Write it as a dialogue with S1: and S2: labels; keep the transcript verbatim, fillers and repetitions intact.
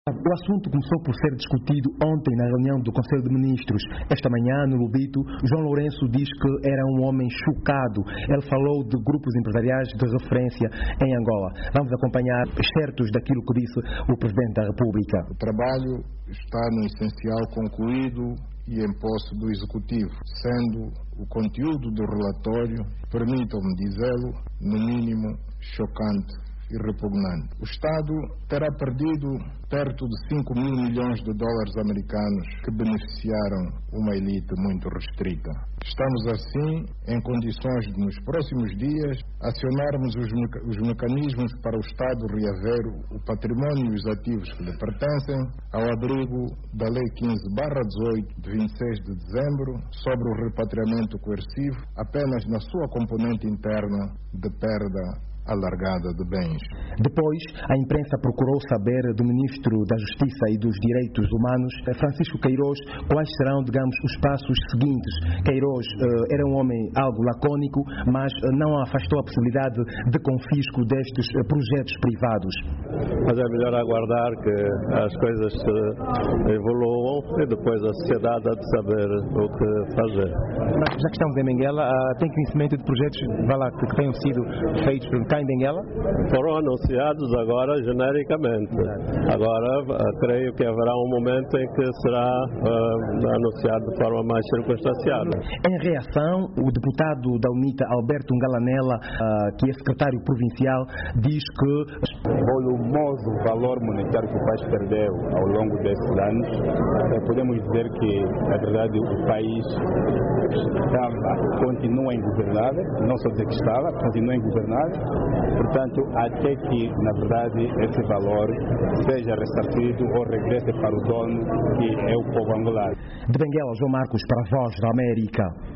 S1: O assunto começou por ser discutido ontem na reunião do Conselho de Ministros. Esta manhã, no Lubito, João Lourenço diz que era um homem chocado. Ele falou de grupos empresariais de referência em Angola. Vamos acompanhar excertos daquilo que disse o Presidente da República.
S2: O trabalho está no essencial concluído e em posse do Executivo, sendo o conteúdo do relatório, permitam-me dizê-lo, no mínimo chocante e repugnante. O Estado terá perdido perto de cinco mil milhões de dólares americanos que beneficiaram uma elite muito restrita. Estamos assim em condições de, nos próximos dias, acionarmos os, meca- os mecanismos para o Estado reaver o património e os ativos que lhe pertencem, ao abrigo da Lei quinze barra dezoito, de vinte e seis de dezembro, sobre o repatriamento coercivo, apenas na sua componente interna de perda alargada de bens.
S1: Depois, a imprensa procurou saber do Ministro da Justiça e dos Direitos Humanos, Francisco Queiroz, quais serão, digamos, os passos seguintes. Queiroz eh, era um homem algo lacônico, mas eh, não afastou a possibilidade de confisco destes eh, projetos privados.
S3: Mas é melhor aguardar que as coisas eh, evoluam e depois a sociedade há de saber o que fazer.
S1: Mas já que estamos em Benguela, ah, tem conhecimento de projetos vai lá, que tenham sido feitos cá em Benguela?
S3: Foram anunciados agora genericamente. Agora uh, creio que haverá um momento em que será uh, anunciado de forma mais circunstanciada.
S1: Em reação, o deputado da UNITA, Alberto Ngalanella, uh, que é secretário provincial, diz que
S4: o volumoso valor monetário que o país perdeu ao longo desses anos, eh, podemos dizer que, na verdade, o país estava, continua ingovernável, não só dizer que estava, continua ingovernável. Portanto, até que, na verdade, esse valor seja ressarcido ou regresse para o dono, que é o povo angolano.
S1: De Benguela, João Marcos, para a Voz da América.